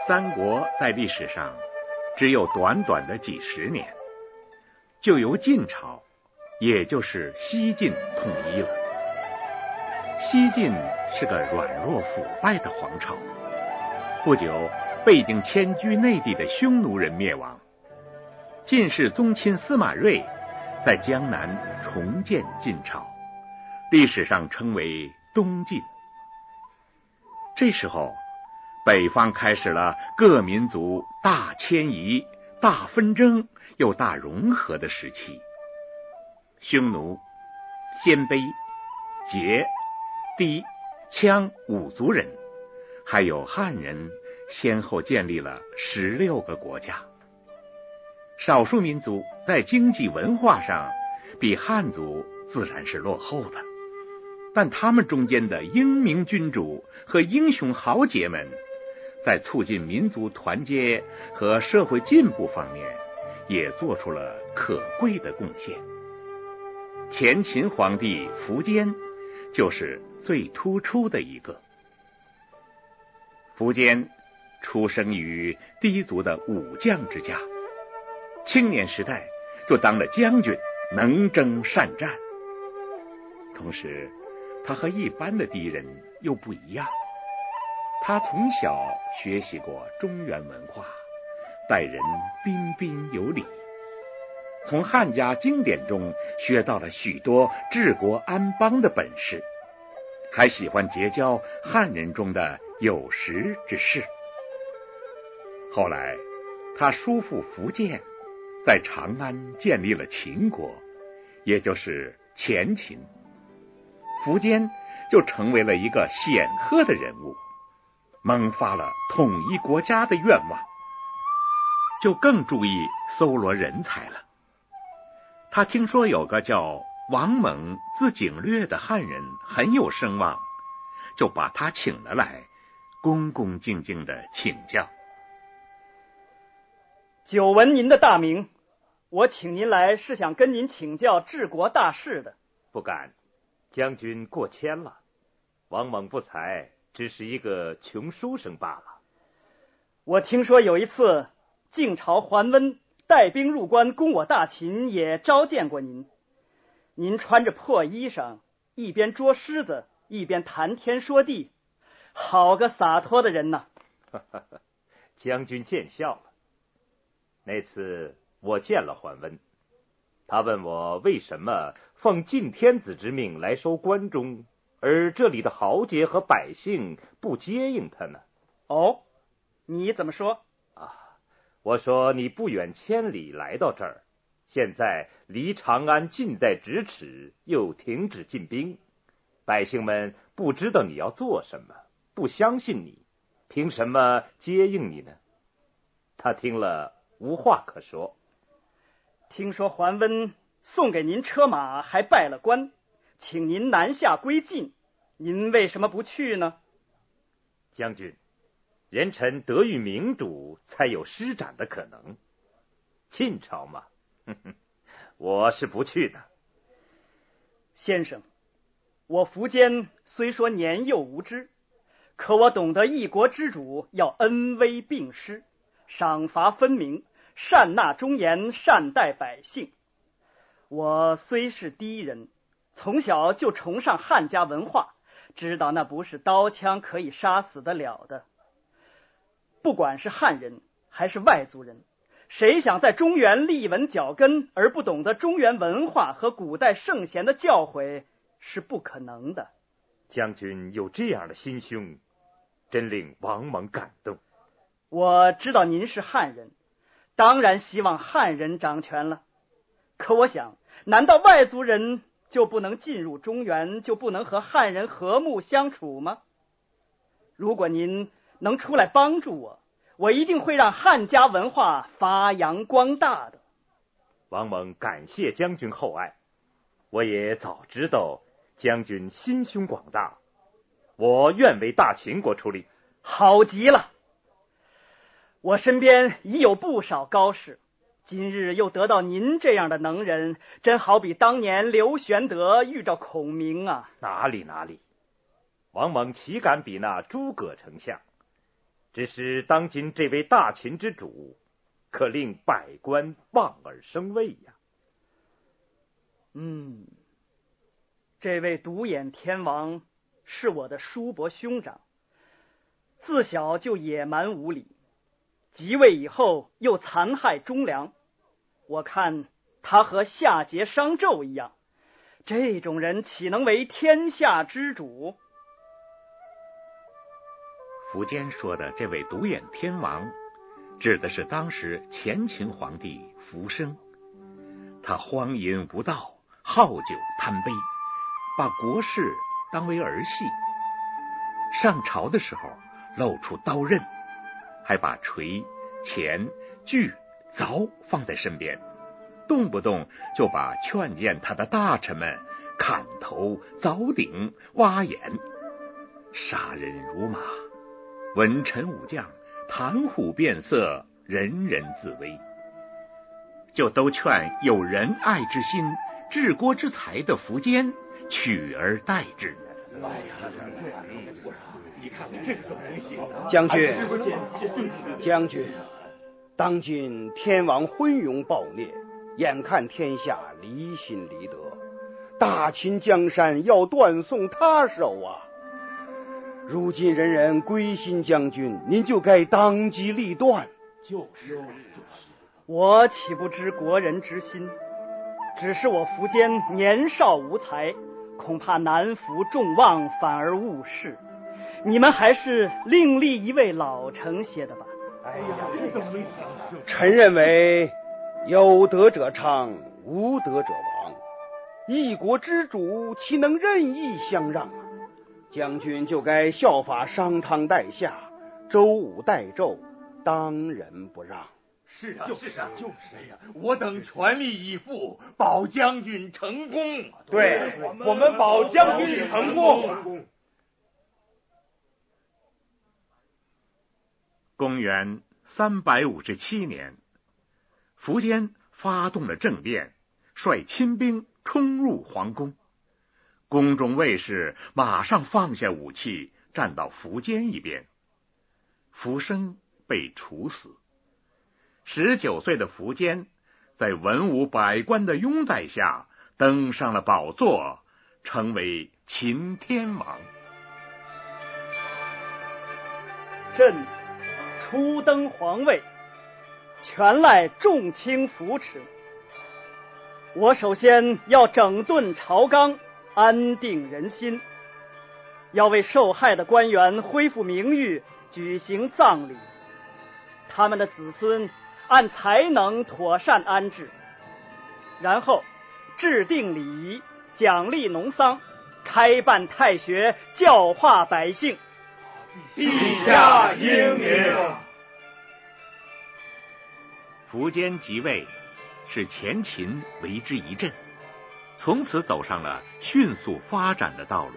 三国在历史上只有短短的几十年，就由晋朝，也就是西晋统一了。西晋是个软弱腐败的皇朝，不久被已经迁居内地的匈奴人灭亡。晋室宗亲司马睿在江南重建晋朝，历史上称为东晋。这时候北方开始了各民族大迁移、大纷争又大融合的时期。匈奴、鲜卑、羯、氐、羌五族人还有汉人先后建立了16个国家。少数民族在经济文化上比汉族自然是落后的，但他们中间的英明君主和英雄豪杰们在促进民族团结和社会进步方面也做出了可贵的贡献。前秦皇帝苻坚就是最突出的一个。苻坚出生于氐族的武将之家，青年时代就当了将军，能征善战。同时他和一般的氐人又不一样，他从小学习过中原文化，待人彬彬有礼，从汉家经典中学到了许多治国安邦的本事，还喜欢结交汉人中的有识之士。后来他叔父苻建在长安建立了秦国，也就是前秦。苻坚就成为了一个显赫的人物，萌发了统一国家的愿望，就更注意搜罗人才了。他听说有个叫王猛字景略的汉人很有声望，就把他请了来，恭恭敬敬地请教。 久闻您的大名，我请您来是想跟您请教治国大事的。 不敢，将军过谦了。王猛不才，只是一个穷书生罢了。 我听说有一次晋朝桓温带兵入关攻我大秦，也召见过您。您穿着破衣裳，一边捉狮子一边谈天说地，好个洒脱的人呐！ 将军见笑了。那次我见了桓温，他问我为什么奉晋天子之命来收关中，而这里的豪杰和百姓不接应他呢？ 哦，你怎么说？ 我说你不远千里来到这儿，现在离长安近在咫尺，又停止进兵，百姓们不知道你要做什么，不相信你，凭什么接应你呢？他听了无话可说。 听说桓温送给您车马，还拜了官，请您南下归晋，您为什么不去呢？ 将军，人臣得遇明主，才有施展的可能。晋朝嘛，我是不去的。 先生，我苻坚虽说年幼无知，可我懂得一国之主要恩威并施，赏罚分明，善纳忠言，善待百姓。我虽是氐人，从小就崇尚汉家文化，知道那不是刀枪可以杀死得了的。不管是汉人还是外族人，谁想在中原立稳脚跟而不懂得中原文化和古代圣贤的教诲，是不可能的。 将军有这样的心胸，真令王猛感动。 我知道您是汉人，当然希望汉人掌权了。可我想，难道外族人就不能进入中原，就不能和汉人和睦相处吗？如果您能出来帮助我，我一定会让汉家文化发扬光大的。 王猛感谢将军厚爱，我也早知道将军心胸广大，我愿为大秦国出力。 好极了，我身边已有不少高士，今日又得到您这样的能人，真好比当年刘玄德遇着孔明啊！ 哪里，王猛岂敢比那诸葛丞相？ 只是当今这位大秦之主，可令百官望而生畏呀。 这位独眼天王是我的叔伯兄长，自小就野蛮无礼，即位以后又残害忠良。我看他和夏桀、商纣一样，这种人岂能为天下之主？ 苻坚说的这位独眼天王，指的是当时前秦皇帝苻生。他荒淫无道，好酒贪杯，把国事当为儿戏。上朝的时候露出刀刃，还把锤、钳、锯、凿放在身边，动不动就把劝谏他的大臣们砍头、凿顶、挖眼，杀人如麻。文臣武将谈虎变色，人人自危，就都劝有仁爱之心、治国之才的苻坚取而代之。 你看这个怎么能行？ 将军，当今天王昏庸暴虐，眼看天下离心离德，大秦江山要断送他手啊！如今人人归心将军，您就该当机立断。 就是， 我岂不知国人之心？只是我苻坚年少无才，恐怕难服众望，反而误事。你们还是另立一位老臣些的吧。 臣认为有德者昌，无德者亡。一国之主岂能任意相让啊？将军就该效法商汤代夏，周武代纣，当仁不让。 是啊，我等全力以赴，保将军成功。 对，我们保将军成功。 公元357年，苻坚发动了政变，率亲兵冲入皇宫。宫中卫士马上放下武器，站到苻坚一边。苻生被处死。19岁的苻坚在文武百官的拥戴下登上了宝座，成为秦天王。 朕初登皇位，全赖众卿扶持。我首先要整顿朝纲，安定人心，要为受害的官员恢复名誉，举行葬礼，他们的子孙按才能妥善安置，然后制定礼仪，奖励农桑，开办太学，教化百姓。 陛下英明。 苻坚即位，使前秦为之一振，从此走上了迅速发展的道路。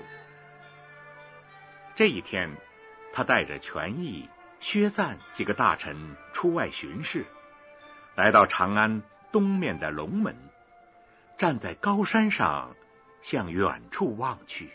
这一天，他带着权益、薛赞几个大臣出外巡视，来到长安东面的龙门，站在高山上向远处望去。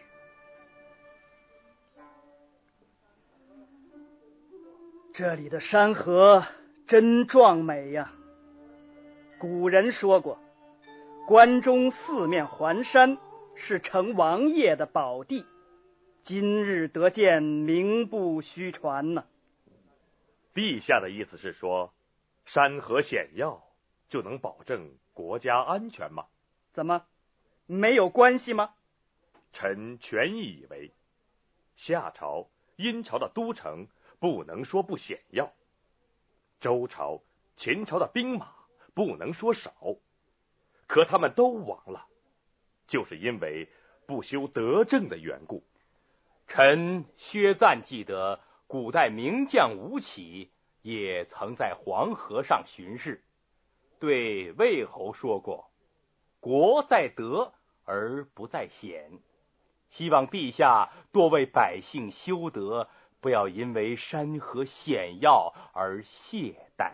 这里的山河真壮美呀！古人说过，关中四面环山，是成王爷的宝地，今日得见，名不虚传呢。 陛下的意思是说，山河险要就能保证国家安全吗？ 怎么，没有关系吗？ 臣全意以为，夏朝、殷朝的都城不能说不险要，周朝、秦朝的兵马不能说少，可他们都亡了，就是因为不修德政的缘故。 臣薛赞记得，古代名将吴起也曾在黄河上巡视，对魏侯说过，国在德而不在险，希望陛下多为百姓修德，不要因为山河险要而懈怠。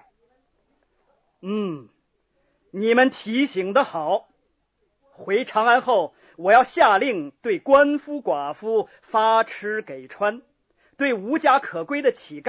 你们提醒得好。回长安后，我要下令对官夫寡妇发吃给穿，对无家可归的乞丐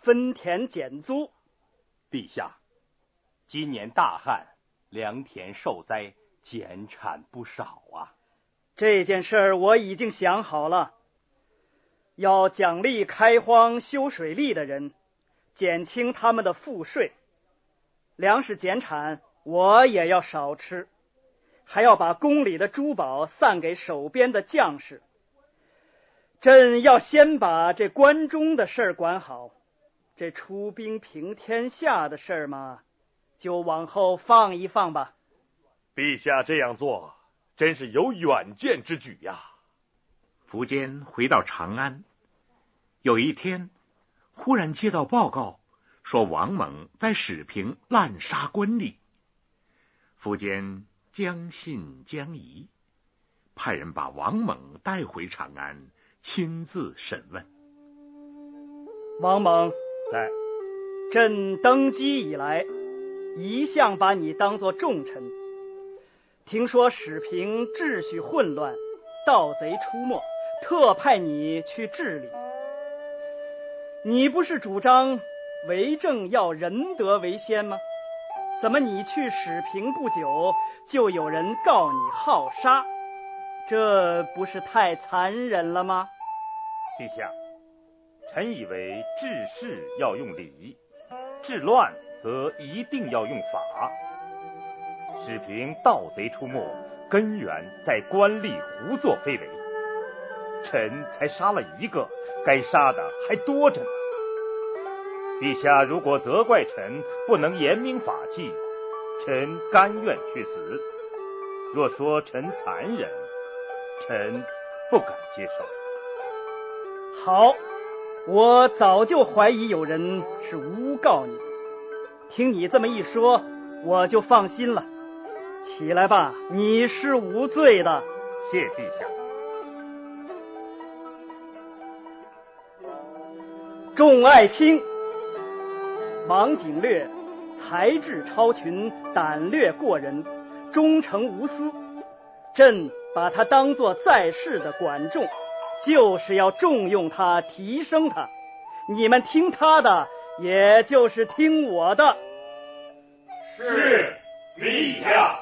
分田减租。 陛下，今年大旱，良田受灾，减产不少啊。 这件事儿我已经想好了，要奖励开荒修水利的人，减轻他们的赋税，粮食减产我也要少吃，还要把宫里的珠宝散给守边的将士。朕要先把这关中的事儿管好，这出兵平天下的事儿嘛，就往后放一放吧。 陛下这样做真是有远见之举呀。 苻坚回到长安，有一天忽然接到报告，说王猛在始平滥杀官吏。苻坚将信将疑，派人把王猛带回长安，亲自审问。 王猛， 在。 朕登基以来，一向把你当作重臣。听说始平秩序混乱，盗贼出没，特派你去治理。你不是主张为政要仁德为先吗？怎么你去始平不久，就有人告你好杀？这不是太残忍了吗？ 陛下，臣以为治世要用礼，治乱则一定要用法。始平盗贼出没，根源在官吏胡作非为，臣才杀了一个，该杀的还多着呢。陛下如果责怪臣不能严明法纪，臣甘愿去死。若说臣残忍，臣不敢接受。 好，我早就怀疑有人是诬告你，听你这么一说，我就放心了。起来吧，你是无罪的。 谢陛下。 众爱卿，王景略才智超群，胆略过人，忠诚无私，朕把他当作在世的管仲，就是要重用他，提升他。你们听他的，也就是听我的。 是陛下。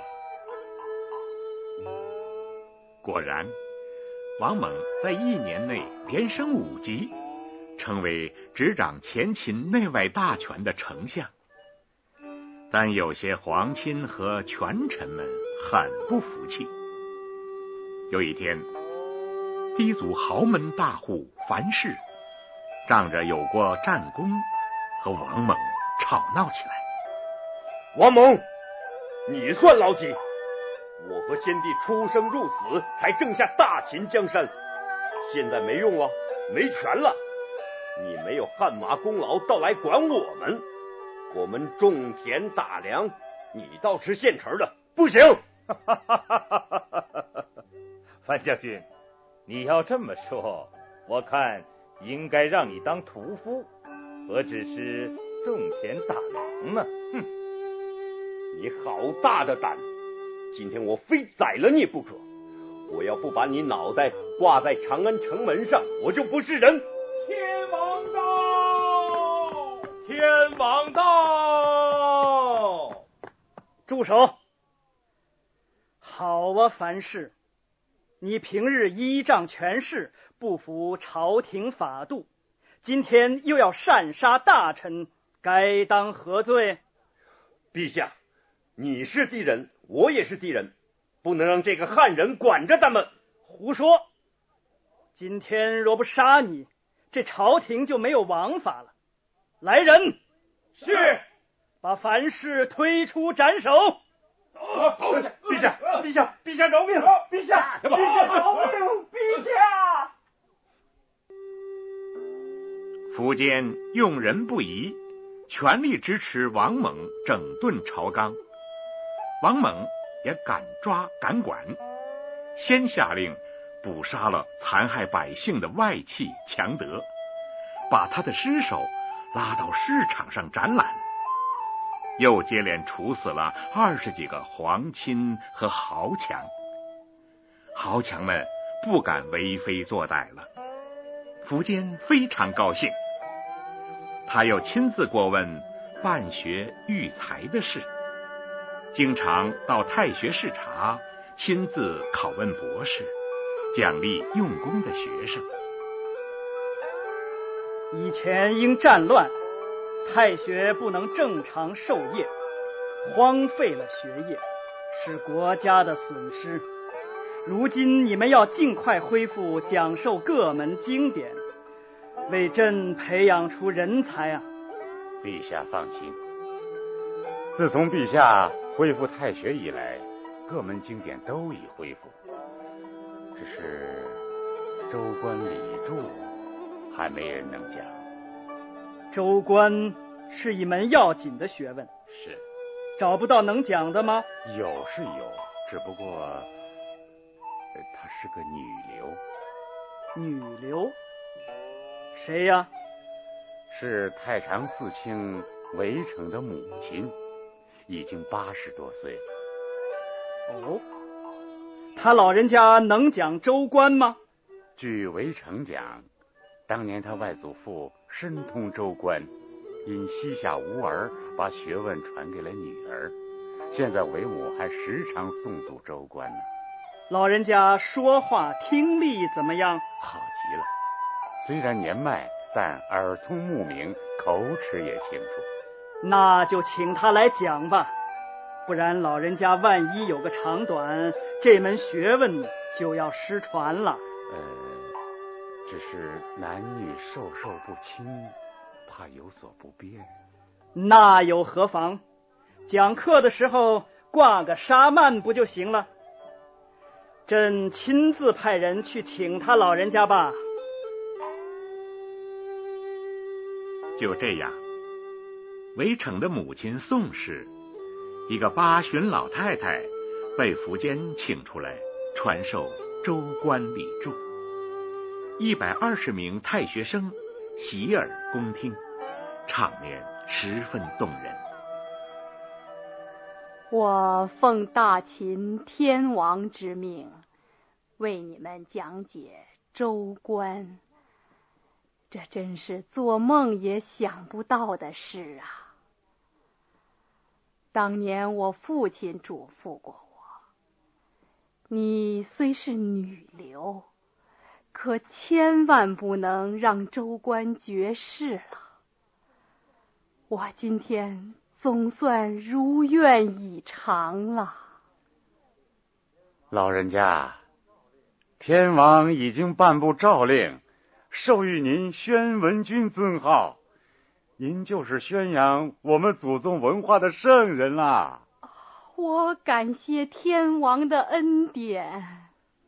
果然，王猛在1年内连升5级，成为执掌前秦内外大权的丞相。但有些皇亲和权臣们很不服气。有一天，氐族豪门大户樊氏仗着有过战功，和王猛吵闹起来。 王猛，你算老几？我和先帝出生入死，才挣下大秦江山，现在没用了，没权了。你没有汗马功劳，倒来管我们。我们种田打粮，你倒吃现成的，不行。 樊将军，你要这么说，我看应该让你当屠夫，何止是种田打粮呢？哼！ 你好大的胆！今天我非宰了你不可！我要不把你脑袋挂在长安城门上，我就不是人！ 天王到！ 天王到！ 住手！好啊，樊氏，你平日依仗权势，不服朝廷法度，今天又要擅杀大臣，该当何罪？ 陛下，你是敌人，我也是敌人，不能让这个汉人管着咱们。 胡说！今天若不杀你，这朝廷就没有王法了。来人！ 是。 把樊氏推出斩首。 陛下，陛下，陛下饶命！陛下， 陛下饶命！陛下！ 苻坚用人不疑，全力支持王猛整顿朝纲。王猛也敢抓敢管，先下令捕杀了残害百姓的外戚强德，把他的尸首拉到市场上展览，又接连处死了20几个皇亲和豪强。豪强们不敢为非作歹了。苻坚非常高兴， 他又亲自过问办学育才的事，经常到太学视察，亲自拷问博士，奖励用功的学生。 以前因战乱，太学不能正常授业，荒废了学业，是国家的损失。如今你们要尽快恢复讲授各门经典，为朕培养出人才啊！ 陛下放心，自从陛下恢复太学以来，各门经典都已恢复，只是州官礼注还没人能讲。 州官是一门要紧的学问， 是找不到能讲的吗？ 有是有，只不过她是个女流。 女流？谁呀？ 是太常寺卿韦成的母亲，已经80多岁了。 哦，他老人家能讲州官吗？ 据韦成讲，当年他外祖父深通州官，因膝下无儿，把学问传给了女儿。现在韦母还时常诵读州官呢。 老人家说话听力怎么样？ 好极了，虽然年迈，但耳聪目明，口齿也清楚。 那就请他来讲吧，不然老人家万一有个长短，这门学问就要失传了。 只是男女授受不亲，怕有所不便。 那又何妨？讲课的时候挂个纱幔不就行了？朕亲自派人去请他老人家吧。 就这样，韦成的母亲宋氏，一个八旬老太太，被苻坚请出来传授州官礼注。120名太学生洗耳恭听，场面十分动人。 我奉大秦天王之命，为你们讲解州官，这真是做梦也想不到的事啊！当年我父亲嘱咐过我，你虽是女流，可千万不能让州官绝世了。我今天总算如愿以偿了。 老人家，天王已经颁布诏令，授予您宣文君尊号，您就是宣扬我们祖宗文化的圣人啦。 我感谢天王的恩典。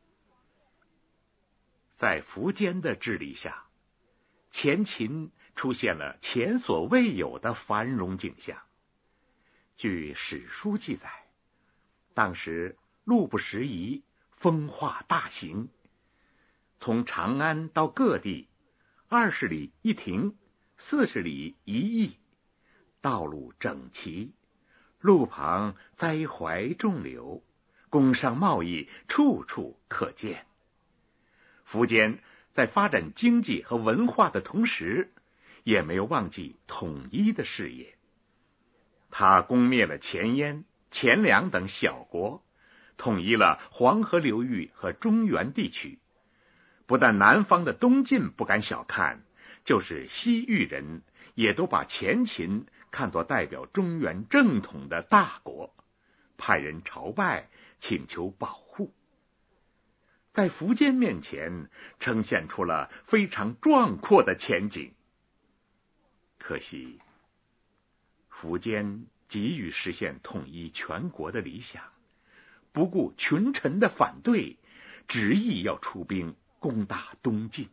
在苻坚的治理下，前秦出现了前所未有的繁荣景象。据史书记载，当时路不拾遗，风化大行，从长安到各地20里一亭，40里一驿，道路整齐，路旁栽槐种柳，工商贸易处处可见。苻坚在发展经济和文化的同时，也没有忘记统一的事业。他攻灭了前燕、前凉等小国，统一了黄河流域和中原地区。不但南方的东晋不敢小看，就是西域人也都把前秦看作代表中原正统的大国，派人朝拜，请求保护。在苻坚面前呈现出了非常壮阔的前景。可惜苻坚急于实现统一全国的理想，不顾群臣的反对，执意要出兵攻打东晋。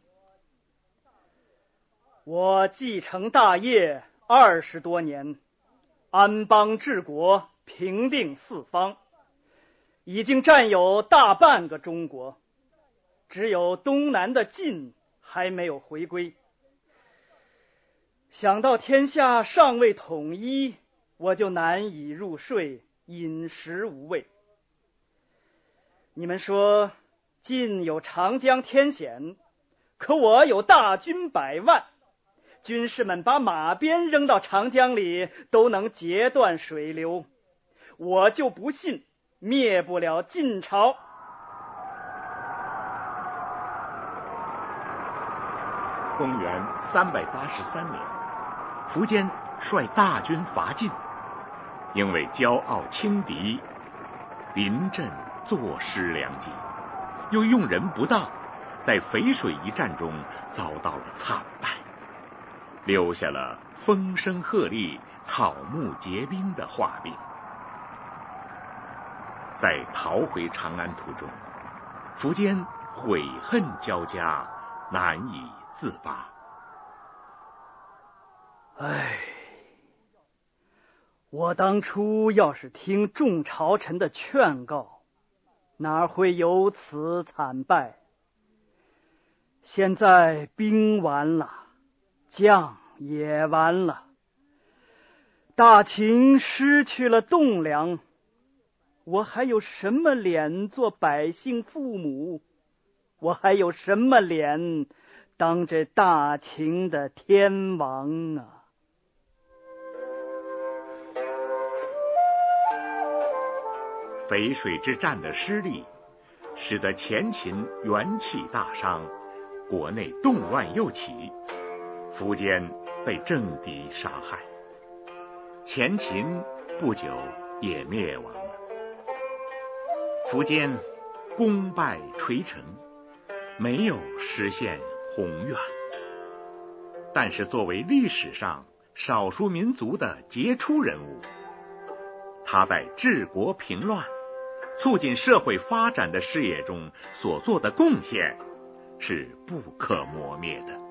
我继承大业20多年，安邦治国，平定四方，已经占有大半个中国，只有东南的晋还没有回归。想到天下尚未统一，我就难以入睡，饮食无味。你们说晋有长江天险，可我有大军100万， 军士们把马鞭扔到长江里都能截断水流，我就不信灭不了晋朝。 公元383年，苻坚率大军伐晋，因为骄傲轻敌，临阵坐失良机，又用人不当，在淝水一战中遭到了惨败，留下了风声鹤唳、草木皆兵的画面。在逃回长安途中，苻坚悔恨交加，难以自拔。 我当初要是听众朝臣的劝告，哪会有此惨败？现在兵完了，将也完了，大秦失去了栋梁，我还有什么脸做百姓父母？我还有什么脸当这大秦的天王啊？ 淝水之战的失利，使得前秦元气大伤，国内动乱又起，苻坚被政敌杀害，前秦不久也灭亡了。苻坚功败垂成，没有实现宏愿，但是作为历史上少数民族的杰出人物，他在治国平乱、促进社会发展的事业中所做的贡献是不可磨灭的。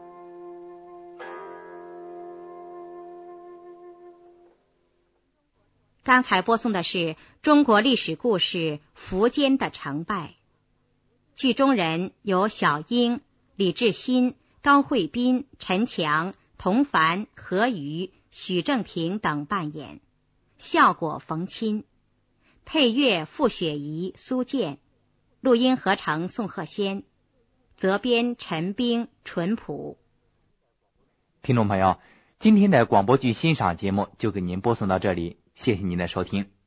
刚才播送的是中国历史故事苻坚的成败，剧中人有小英、李志新、高慧斌、陈强、童凡、何瑜、许正平等扮演，效果冯钦，配乐傅雪怡、苏建，录音合成宋鹤仙，责编陈冰、淳朴。 听众朋友，今天的广播剧欣赏节目就给您播送到这里，谢谢您的收听。